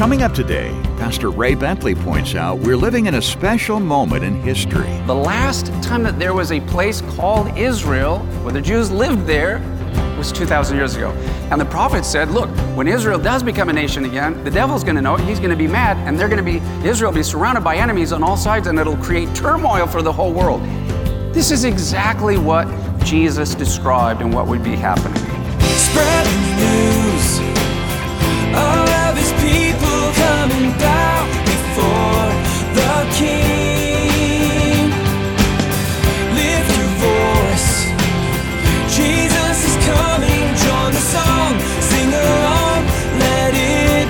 Coming up today, Pastor Ray Bentley points out we're living in a special moment in history. The last time that there was a place called Israel, where the Jews lived there, was 2,000 years ago. And the prophet said, look, when Israel does become a nation again, the devil's going to know it, he's going to be mad, and Israel will be surrounded by enemies on all sides, and it'll create turmoil for the whole world. This is exactly what Jesus described and what would be happening. Spreading the news, all of his people coming down before the King. Lift your voice, Jesus is coming, join the song, sing along, let it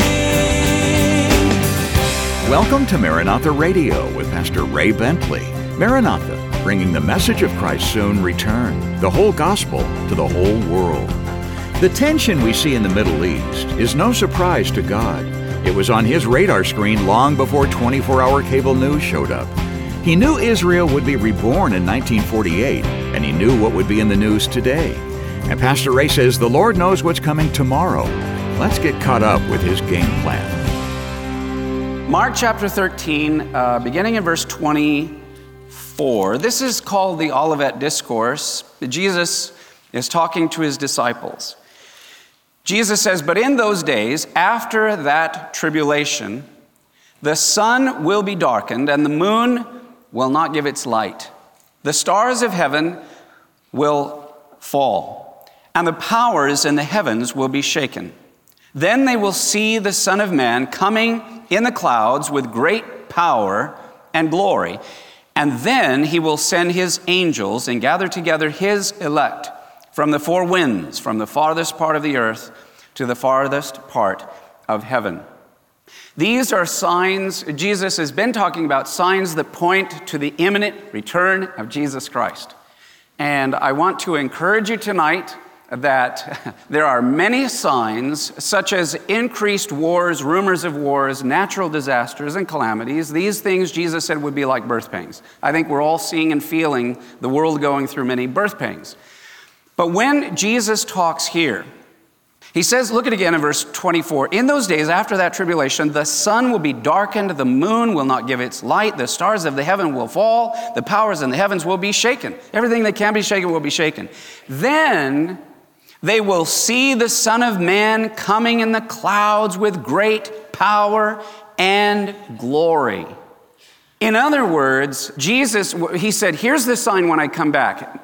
ring. Welcome to Maranatha Radio with Pastor Ray Bentley. Maranatha, bringing the message of Christ's soon return, the whole gospel to the whole world. The tension we see in the Middle East is no surprise to God. It was on his radar screen long before 24-hour cable news showed up. He knew Israel would be reborn in 1948, and he knew what would be in the news today. And Pastor Ray says the Lord knows what's coming tomorrow. Let's get caught up with his game plan. Mark chapter 13, beginning in verse 24. This is called the Olivet Discourse. Jesus is talking to his disciples. Jesus says, but in those days, after that tribulation, the sun will be darkened and the moon will not give its light. The stars of heaven will fall, and the powers in the heavens will be shaken. Then they will see the Son of Man coming in the clouds with great power and glory. And then he will send his angels and gather together his elect from the four winds, from the farthest part of the earth to the farthest part of heaven. These are signs. Jesus has been talking about signs that point to the imminent return of Jesus Christ. And I want to encourage you tonight that there are many signs, such as increased wars, rumors of wars, natural disasters, and calamities. These things Jesus said would be like birth pangs. I think we're all seeing and feeling the world going through many birth pangs. But when Jesus talks here, he says, look at it again in verse 24. In those days after that tribulation, the sun will be darkened, the moon will not give its light, the stars of the heaven will fall, the powers in the heavens will be shaken. Everything that can be shaken will be shaken. Then they will see the Son of Man coming in the clouds with great power and glory. In other words, Jesus, he said, here's the sign when I come back.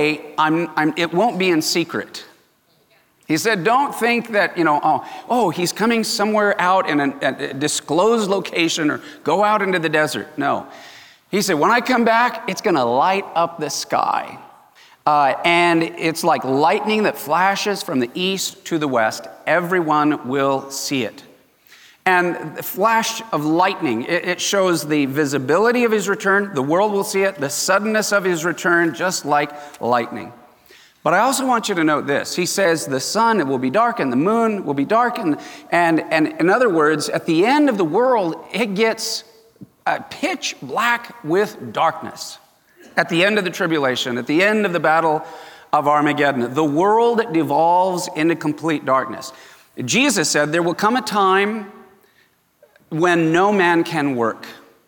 It won't be in secret. He said, don't think that, he's coming somewhere out in a disclosed location or go out into the desert. No. He said, when I come back, it's going to light up the sky. And it's like lightning that flashes from the east to the west. Everyone will see it. And the flash of lightning, it shows the visibility of his return. The world will see it, the suddenness of his return, just like lightning. But I also want you to note this. He says the sun will be darkened, the moon will be darkened. And in other words, at the end of the world, it gets pitch black with darkness. At the end of the tribulation, at the end of the battle of Armageddon, the world devolves into complete darkness. Jesus said there will come a time when no man can work.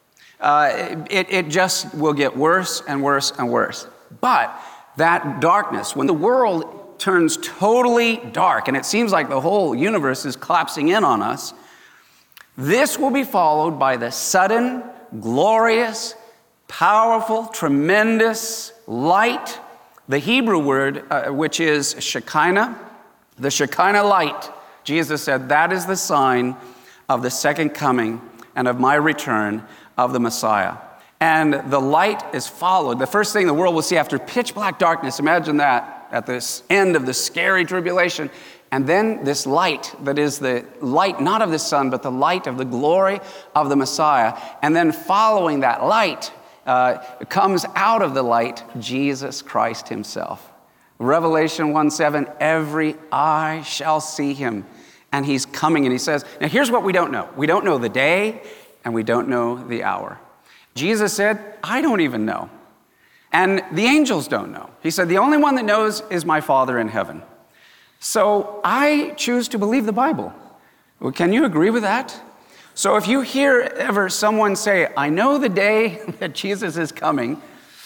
It just will get worse and worse and worse. But that darkness, when the world turns totally dark, and it seems like the whole universe is collapsing in on us, this will be followed by the sudden, glorious, powerful, tremendous light. The Hebrew word, which is Shekinah, the Shekinah light, Jesus said, that is the sign of the second coming and of my return of the Messiah. And the light is followed. The first thing the world will see after pitch black darkness, imagine that at this end of the scary tribulation. And then this light that is the light not of the sun, but the light of the glory of the Messiah. And then following that light comes out of the light Jesus Christ himself. Revelation 1:7, every eye shall see him. And he's coming, and he says, now here's what we don't know. We don't know the day, and we don't know the hour. Jesus said, I don't even know. And the angels don't know. He said, the only one that knows is my Father in heaven. So I choose to believe the Bible. Well, can you agree with that? So if you hear ever someone say, I know the day that Jesus is coming,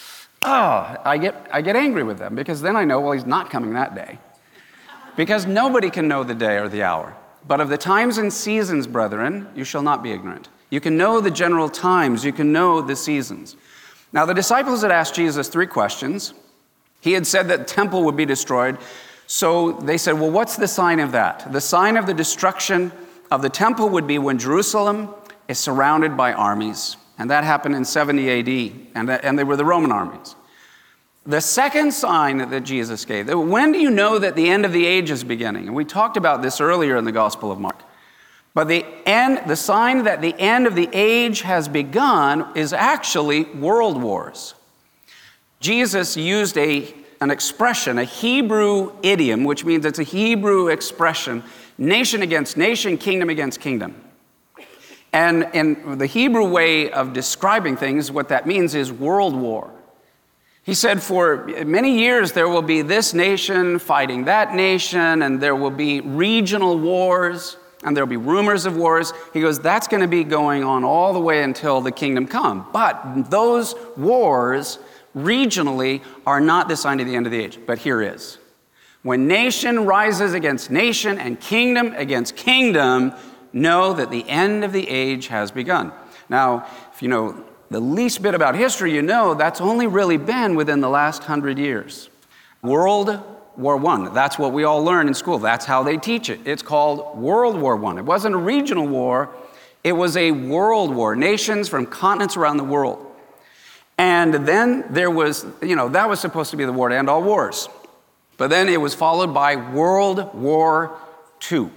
I get angry with them, because then I know, well, he's not coming that day. Because nobody can know the day or the hour. But of the times and seasons, brethren, you shall not be ignorant. You can know the general times. You can know the seasons. Now, the disciples had asked Jesus 3 questions. He had said that the temple would be destroyed. So they said, well, what's the sign of that? The sign of the destruction of the temple would be when Jerusalem is surrounded by armies. And that happened in 70 AD. And they were the Roman armies. The second sign that Jesus gave, when do you know that the end of the age is beginning? And we talked about this earlier in the Gospel of Mark. But the sign that the end of the age has begun is actually world wars. Jesus used an expression, a Hebrew idiom, which means it's a Hebrew expression, nation against nation, kingdom against kingdom. And in the Hebrew way of describing things, what that means is world war. He said, for many years there will be this nation fighting that nation, and there will be regional wars, and there will be rumors of wars. He goes, that's going to be going on all the way until the kingdom come. But those wars regionally are not the sign of the end of the age. But here is. When nation rises against nation and kingdom against kingdom, know that the end of the age has begun. Now, if you know the least bit about history, you know that's only really been within the last 100 years. World War I, that's what we all learn in school. That's how they teach it. It's called World War I. It wasn't a regional war. It was a world war, nations from continents around the world. And then there was, that was supposed to be the war to end all wars. But then it was followed by World War II.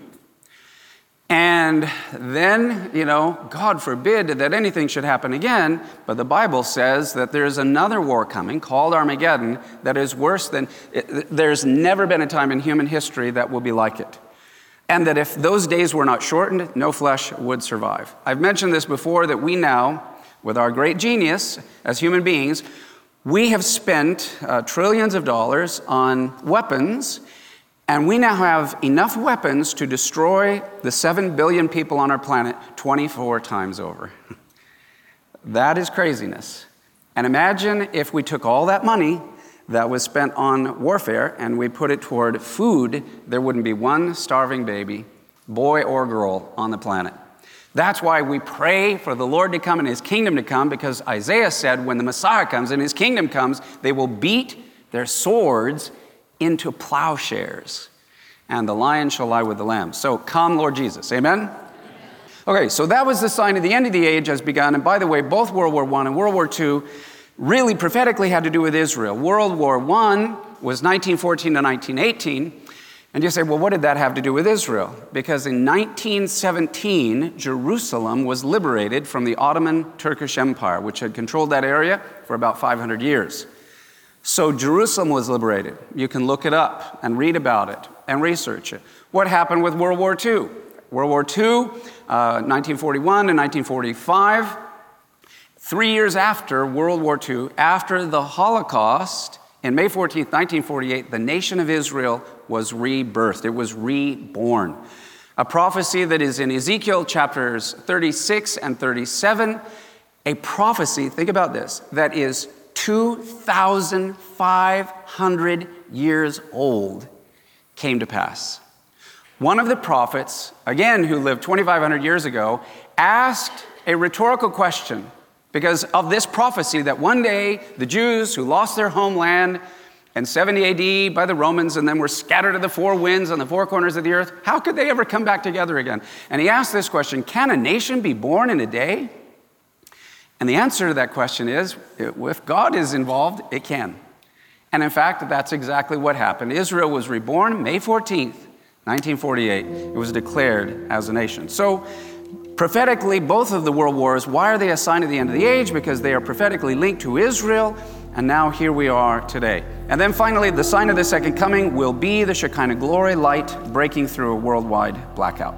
And then, God forbid that anything should happen again, but the Bible says that there's another war coming called Armageddon that is worse than, there's never been a time in human history that will be like it. And that if those days were not shortened, no flesh would survive. I've mentioned this before, that we now, with our great genius as human beings, we have spent trillions of dollars on weapons. And we now have enough weapons to destroy the 7 billion people on our planet 24 times over. That is craziness. And imagine if we took all that money that was spent on warfare and we put it toward food, there wouldn't be one starving baby, boy or girl, on the planet. That's why we pray for the Lord to come and his kingdom to come, because Isaiah said when the Messiah comes and his kingdom comes, they will beat their swords into plowshares, and the lion shall lie with the lamb. So come, Lord Jesus. Amen? Okay, so that was the sign of the end of the age has begun. And by the way, both World War I and World War II really prophetically had to do with Israel. World War I was 1914 to 1918. And you say, well, what did that have to do with Israel? Because in 1917, Jerusalem was liberated from the Ottoman Turkish Empire, which had controlled that area for about 500 years. So Jerusalem was liberated. You can look it up and read about it and research it. What happened with World War II? World War II, 1941 and 1945, 3 years after World War II, after the Holocaust, in May 14th, 1948, the nation of Israel was rebirthed. It was reborn. A prophecy that is in Ezekiel chapters 36 and 37, a prophecy, think about this, that is 2,500 years old came to pass. One of the prophets, again, who lived 2,500 years ago, asked a rhetorical question because of this prophecy that one day the Jews who lost their homeland in 70 AD by the Romans and then were scattered to the four winds on the four corners of the earth, how could they ever come back together again? And he asked this question, can a nation be born in a day? And the answer to that question is, if God is involved, it can. And in fact, that's exactly what happened. Israel was reborn May 14th, 1948. It was declared as a nation. So prophetically, both of the world wars, why are they a sign of the end of the age? Because they are prophetically linked to Israel, and now here we are today. And then finally, the sign of the second coming will be the Shekinah glory light breaking through a worldwide blackout.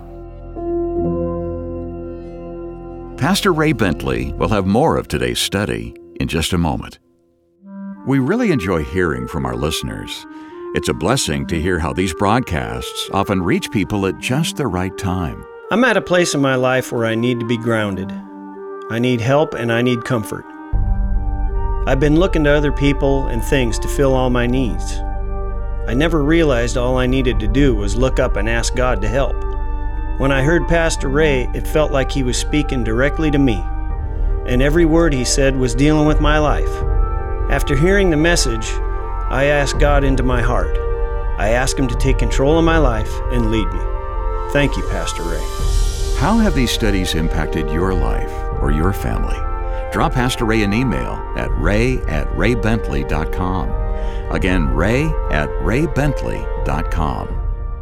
Pastor Ray Bentley will have more of today's study in just a moment. We really enjoy hearing from our listeners. It's a blessing to hear how these broadcasts often reach people at just the right time. I'm at a place in my life where I need to be grounded. I need help and I need comfort. I've been looking to other people and things to fill all my needs. I never realized all I needed to do was look up and ask God to help. When I heard Pastor Ray, it felt like he was speaking directly to me, and every word he said was dealing with my life. After hearing the message, I asked God into my heart. I asked Him to take control of my life and lead me. Thank you, Pastor Ray. How have these studies impacted your life or your family? Drop Pastor Ray an email at ray@raybentley.com. Again, ray@raybentley.com.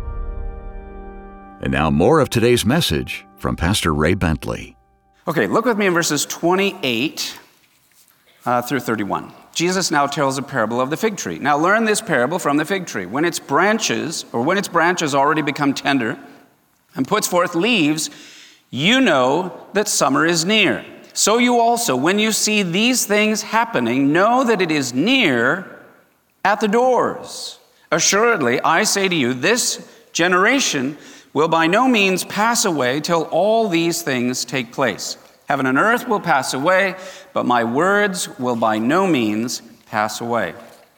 And now more of today's message from Pastor Ray Bentley. Okay, look with me in verses 28 through 31. Jesus now tells a parable of the fig tree. Now learn this parable from the fig tree. When its branches already become tender and puts forth leaves, you know that summer is near. So you also, when you see these things happening, know that it is near at the doors. Assuredly, I say to you, this generation will by no means pass away till all these things take place. Heaven and earth will pass away, but my words will by no means pass away.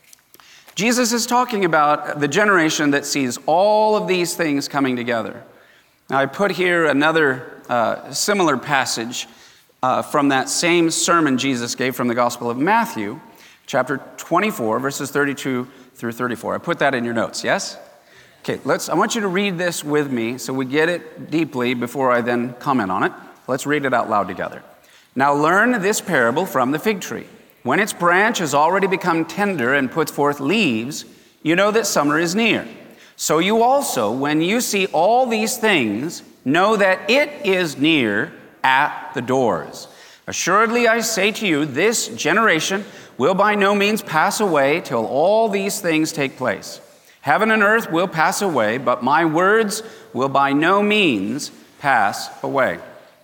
Jesus is talking about the generation that sees all of these things coming together. Now, I put here another similar passage from that same sermon Jesus gave from the Gospel of Matthew, chapter 24, verses 32 through 34. I put that in your notes, yes? Okay, I want you to read this with me so we get it deeply before I then comment on it. Let's read it out loud together. Now learn this parable from the fig tree. When its branch has already become tender and puts forth leaves, you know that summer is near. So you also, when you see all these things, know that it is near at the doors. Assuredly, I say to you, this generation will by no means pass away till all these things take place. Heaven and earth will pass away, but my words will by no means pass away.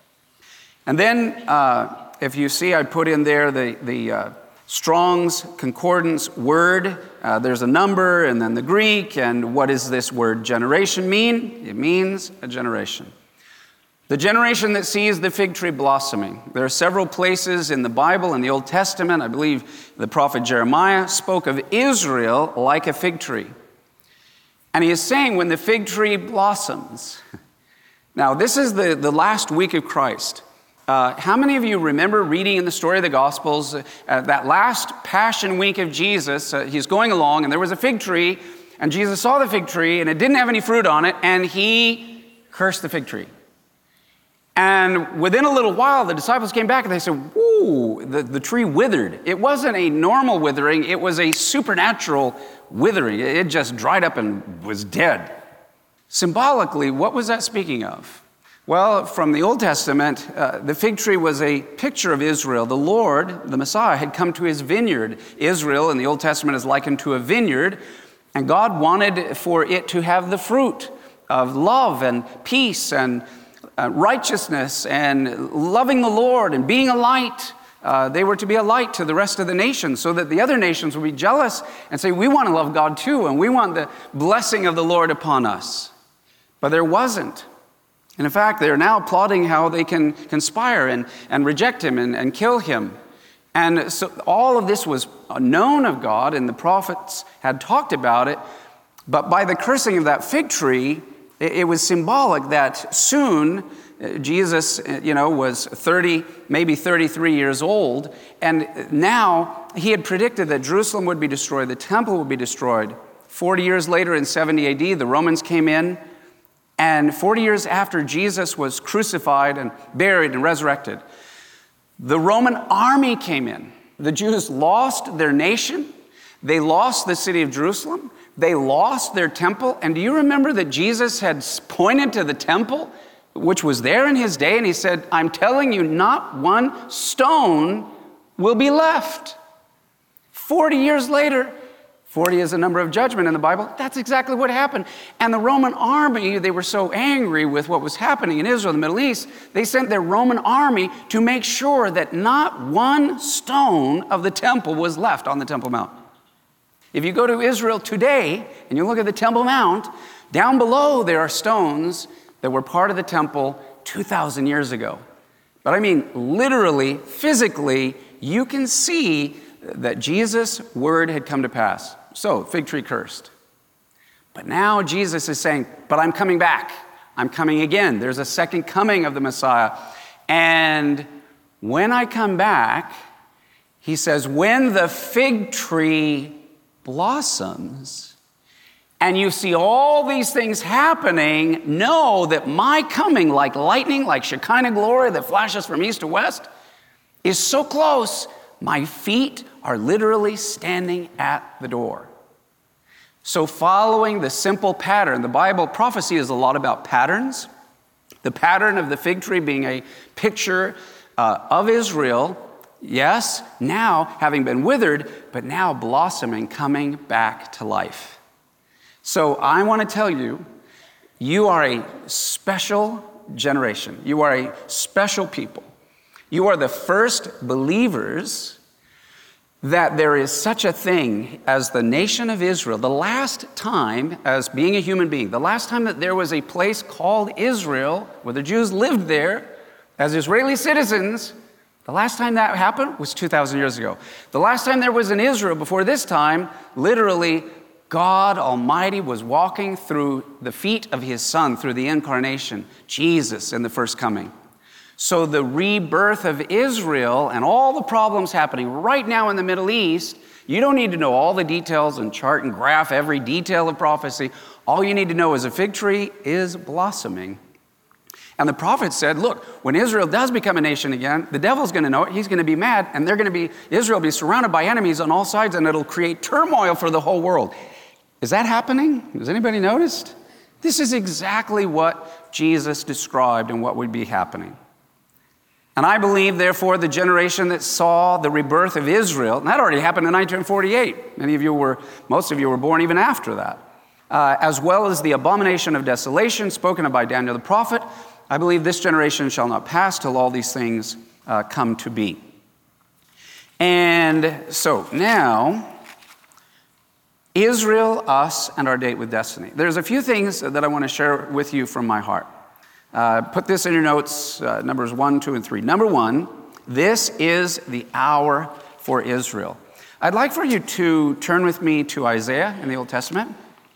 And then, if you see, I put in there the Strong's Concordance word. There's a number and then the Greek. And what does this word generation mean? It means a generation. The generation that sees the fig tree blossoming. There are several places in the Bible, in the Old Testament. I believe the prophet Jeremiah spoke of Israel like a fig tree. And he is saying when the fig tree blossoms. Now, this is the last week of Christ. How many of you remember reading in the story of the Gospels, that last Passion Week of Jesus, he's going along and there was a fig tree, and Jesus saw the fig tree and it didn't have any fruit on it, and he cursed the fig tree. And within a little while, the disciples came back and they said, whoa, the tree withered. It wasn't a normal withering, it was a supernatural withering. It just dried up and was dead. Symbolically, what was that speaking of? Well, from the Old Testament, the fig tree was a picture of Israel. The Lord, the Messiah, had come to his vineyard. Israel in the Old Testament is likened to a vineyard, and God wanted for it to have the fruit of love and peace and righteousness and loving the Lord and being a light. They were to be a light to the rest of the nations so that the other nations would be jealous and say, we want to love God too, and we want the blessing of the Lord upon us. But there wasn't. And in fact, they're now plotting how they can conspire and reject him and kill him. And so all of this was known of God, and the prophets had talked about it. But by the cursing of that fig tree, it was symbolic that soon Jesus, was 30, maybe 33 years old. And now he had predicted that Jerusalem would be destroyed, the temple would be destroyed. 40 years later in 70 AD, the Romans came in. And 40 years after Jesus was crucified and buried and resurrected, the Roman army came in. The Jews lost their nation. They lost the city of Jerusalem. They lost their temple. And do you remember that Jesus had pointed to the temple, which was there in his day, and he said, I'm telling you, not one stone will be left. 40 years later, 40 is a number of judgment in the Bible. That's exactly what happened. And the Roman army, they were so angry with what was happening in Israel, the Middle East, they sent their Roman army to make sure that not one stone of the temple was left on the Temple Mount. If you go to Israel today and you look at the Temple Mount, down below there are stones that were part of the temple 2,000 years ago. But I mean, literally, physically, you can see that Jesus' word had come to pass. So, fig tree cursed. But now Jesus is saying, but I'm coming back. I'm coming again. There's a second coming of the Messiah. And when I come back, he says, when the fig tree blossoms and you see all these things happening, know that my coming, like lightning, like Shekinah glory that flashes from east to west, is so close, my feet are literally standing at the door. So following the simple pattern, the Bible prophecy is a lot about patterns. The pattern of the fig tree being a picture of Israel, yes, now having been withered, but now blossoming, coming back to life. So I want to tell you, you are a special generation. You are a special people. You are the first believers that there is such a thing as the nation of Israel. The last time, as being a human being, the last time that there was a place called Israel, where the Jews lived there as Israeli citizens, the last time that happened was 2,000 years ago. The last time there was an Israel before this time, literally, God Almighty was walking through the feet of his Son, through the incarnation, Jesus in the first coming. So the rebirth of Israel and all the problems happening right now in the Middle East, you don't need to know all the details and chart and graph every detail of prophecy. All you need to know is a fig tree is blossoming. And the prophet said, look, when Israel does become a nation again, the devil's going to know it. He's going to be mad, and Israel will be surrounded by enemies on all sides, and it'll create turmoil for the whole world. Is that happening? Has anybody noticed? This is exactly what Jesus described and what would be happening. And I believe, therefore, the generation that saw the rebirth of Israel, and that already happened in 1948. Most of you were born even after that. As well as the abomination of desolation spoken of by Daniel the prophet, I believe this generation shall not pass till all these things come to be. And so now, Israel, us, and our date with destiny. There's a few things that I want to share with you from my heart. Put this in your notes, numbers 1, 2, and 3. Number 1, this is the hour for Israel. I'd like for you to turn with me to Isaiah in the Old Testament.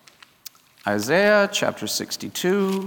Isaiah chapter 62.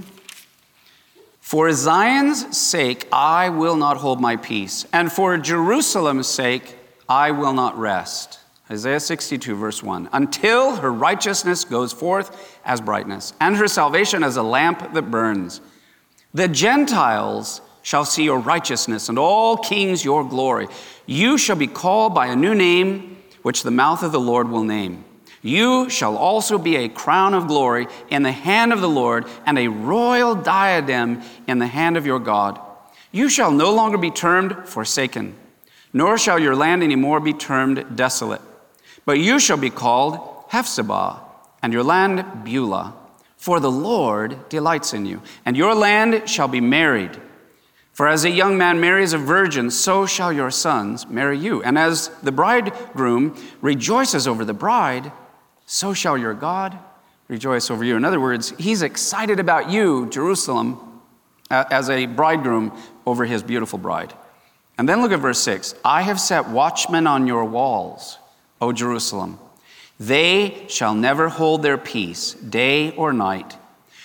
For Zion's sake, I will not hold my peace, and for Jerusalem's sake, I will not rest. Isaiah 62, verse 1. Until her righteousness goes forth as brightness, and her salvation as a lamp that burns. The Gentiles shall see your righteousness, and all kings your glory. You shall be called by a new name, which the mouth of the Lord will name. You shall also be a crown of glory in the hand of the Lord, and a royal diadem in the hand of your God. You shall no longer be termed forsaken, nor shall your land any more be termed desolate. But you shall be called Hephzibah, and your land Beulah. For the Lord delights in you, and your land shall be married. For as a young man marries a virgin, so shall your sons marry you. And as the bridegroom rejoices over the bride, so shall your God rejoice over you. In other words, he's excited about you, Jerusalem, as a bridegroom over his beautiful bride. And then look at verse 6. I have set watchmen on your walls, O Jerusalem. They shall never hold their peace, day or night.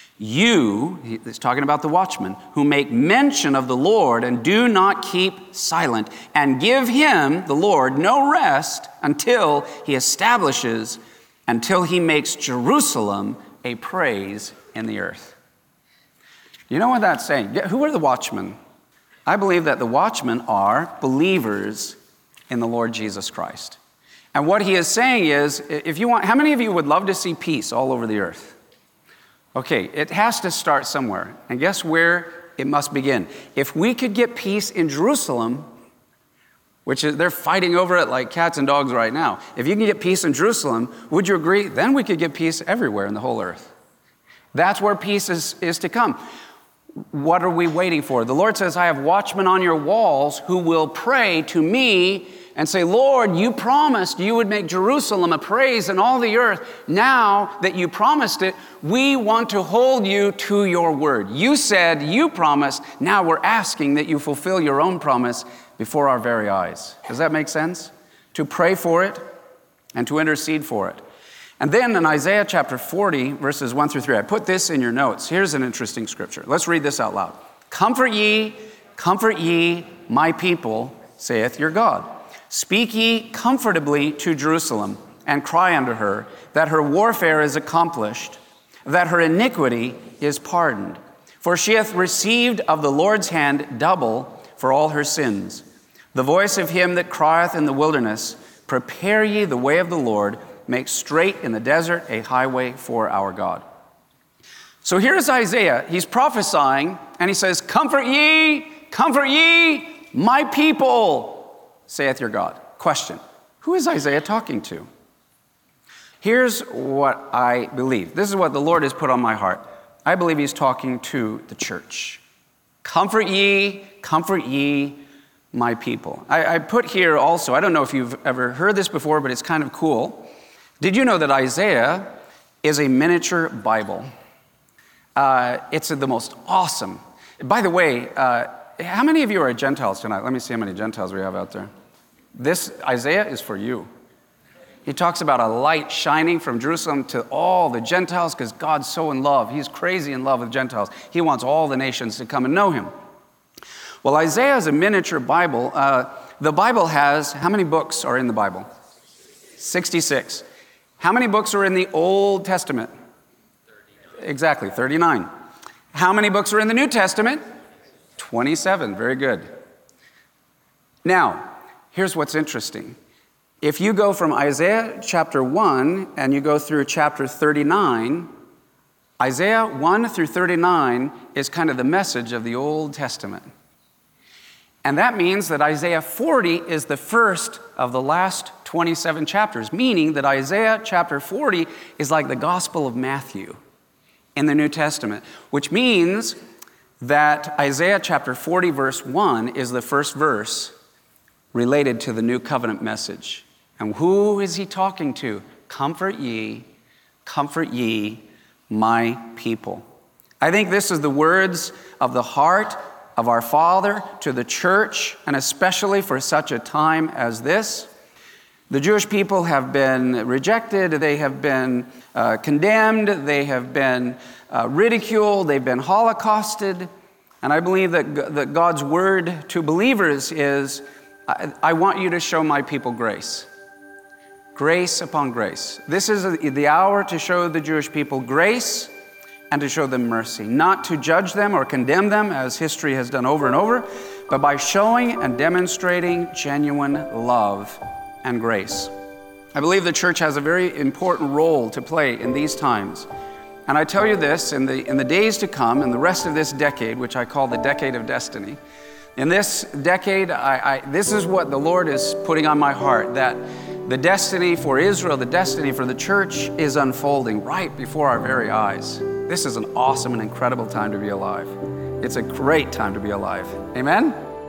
You, he's talking about the watchmen, who make mention of the Lord and do not keep silent, and give him, the Lord, no rest until he establishes, until he makes Jerusalem a praise in the earth. You know what that's saying? Who are the watchmen? I believe that the watchmen are believers in the Lord Jesus Christ. And what he is saying is, if you want, how many of you would love to see peace all over the earth? Okay, it has to start somewhere. And guess where it must begin? If we could get peace in Jerusalem, which is, they're fighting over it like cats and dogs right now. If you can get peace in Jerusalem, would you agree? Then we could get peace everywhere in the whole earth. That's where peace is to come. What are we waiting for? The Lord says, I have watchmen on your walls who will pray to me and say, Lord, you promised you would make Jerusalem a praise in all the earth. Now that you promised it, we want to hold you to your word. You said, you promised. Now we're asking that you fulfill your own promise before our very eyes. Does that make sense? To pray for it and to intercede for it. And then in Isaiah chapter 40, verses 1 through 3, I put this in your notes. Here's an interesting scripture. Let's read this out loud. Comfort ye, my people, saith your God. Speak ye comfortably to Jerusalem, and cry unto her, that her warfare is accomplished, that her iniquity is pardoned. For she hath received of the Lord's hand double for all her sins. The voice of him that crieth in the wilderness, prepare ye the way of the Lord, make straight in the desert a highway for our God. So here's Isaiah. He's prophesying, and he says, comfort ye, my people, saith your God. Question, who is Isaiah talking to? Here's what I believe. This is what the Lord has put on my heart. I believe he's talking to the church. Comfort ye, my people. I put here also, I don't know if you've ever heard this before, but it's kind of cool. Did you know that Isaiah is a miniature Bible? It's the most awesome. By the way, how many of you are Gentiles tonight? Let me see how many Gentiles we have out there. This Isaiah is for you. He talks about a light shining from Jerusalem to all the Gentiles because God's so in love. He's crazy in love with Gentiles. He wants all the nations to come and know him. Well, Isaiah is a miniature Bible. The Bible has, how many books are in the Bible? 66. How many books are in the Old Testament? 39. Exactly, 39. How many books are in the New Testament? 27. Very good. Now, here's what's interesting. If you go from Isaiah chapter 1 and you go through chapter 39, Isaiah 1 through 39 is kind of the message of the Old Testament. And that means that Isaiah 40 is the first of the last 27 chapters, meaning that Isaiah chapter 40 is like the Gospel of Matthew in the New Testament, which means that Isaiah chapter 40 verse 1 is the first verse related to the New Covenant message. And who is he talking to? Comfort ye, my people. I think this is the words of the heart of our Father to the church, and especially for such a time as this. The Jewish people have been rejected, they have been condemned, they have been ridiculed, they've been holocausted. And I believe that God's word to believers is, I want you to show my people grace. Grace upon grace. This is the hour to show the Jewish people grace and to show them mercy. Not to judge them or condemn them, as history has done over and over, but by showing and demonstrating genuine love and grace. I believe the church has a very important role to play in these times. And I tell you this, in the days to come, in the rest of this decade, which I call the decade of destiny, in this decade, this is what the Lord is putting on my heart, that the destiny for Israel, the destiny for the church is unfolding right before our very eyes. This is an awesome and incredible time to be alive. It's a great time to be alive. Amen?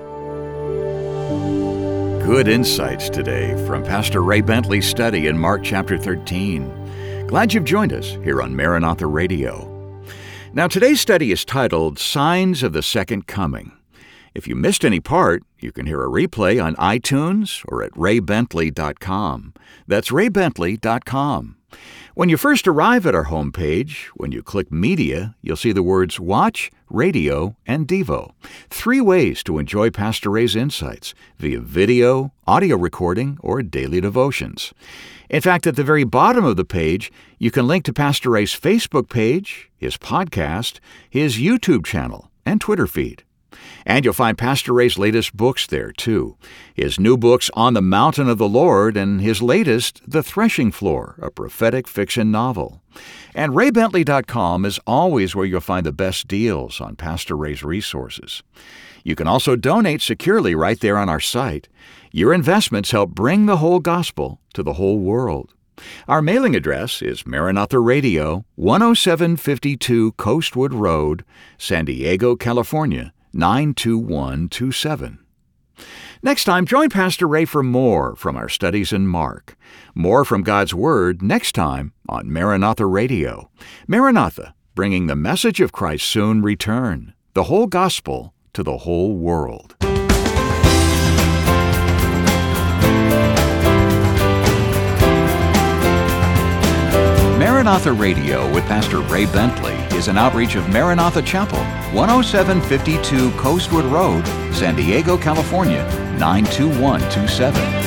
Good insights today from Pastor Ray Bentley's study in Mark chapter 13. Glad you've joined us here on Maranatha Radio. Now, today's study is titled Signs of the Second Coming. If you missed any part, you can hear a replay on iTunes or at raybentley.com. That's raybentley.com. When you first arrive at our homepage, when you click Media, you'll see the words Watch, Radio, and Devo. 3 ways to enjoy Pastor Ray's insights via video, audio recording, or daily devotions. In fact, at the very bottom of the page, you can link to Pastor Ray's Facebook page, his podcast, his YouTube channel, and Twitter feed. And you'll find Pastor Ray's latest books there, too. His new books, On the Mountain of the Lord, and his latest, The Threshing Floor, a prophetic fiction novel. And raybentley.com is always where you'll find the best deals on Pastor Ray's resources. You can also donate securely right there on our site. Your investments help bring the whole gospel to the whole world. Our mailing address is Maranatha Radio, 10752 Coastwood Road, San Diego, California, 92127. Next time, join Pastor Ray for more from our studies in Mark. More from God's Word next time on Maranatha Radio. Maranatha, bringing the message of Christ's soon return, the whole gospel to the whole world. Maranatha Radio with Pastor Ray Bentley is an outreach of Maranatha Chapel, 10752 Coastwood Road, San Diego, California, 92127.